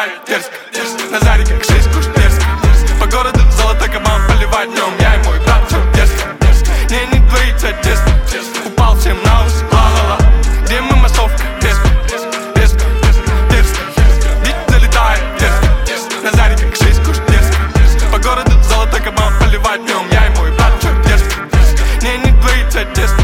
залетает дерзко. На заре как жизнь кушать дерзко. По городу золотой кабан поливать днем. Я и мой брат все дерзко. Не двоится детство. Упал всем на ус, ла-ла-ла. Где мы массовка? Резко, резко, дерзко. Бит залетает дерзко. На заре как жизнь кушать дерзко. По городу золотой кабан поливать днем. Я и мой брат все дерзко. Не двоится детство.